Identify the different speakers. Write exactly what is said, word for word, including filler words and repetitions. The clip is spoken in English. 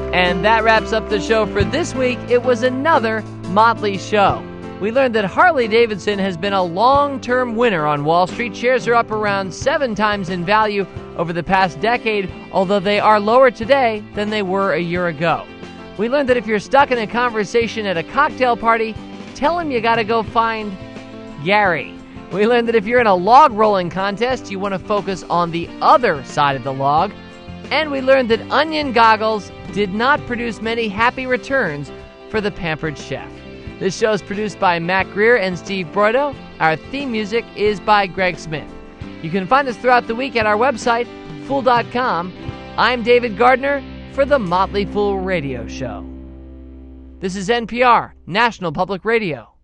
Speaker 1: And that wraps up the show for this week. It was another Motley show. We learned that Harley-Davidson has been a long-term winner on Wall Street. Shares are up around seven times in value over the past decade, although they are lower today than they were a year ago. We learned that if you're stuck in a conversation at a cocktail party, tell him you gotta go find Gary. We learned that if you're in a log rolling contest, you want to focus on the other side of the log. And we learned that Onion goggles did not produce many happy returns for the pampered chef. This show is produced by Matt Greer and Steve Broido. Our theme music is by Greg Smith. You can find us throughout the week at our website, fool dot com. I'm David Gardner for the Motley Fool Radio Show. This is N P R, National Public Radio.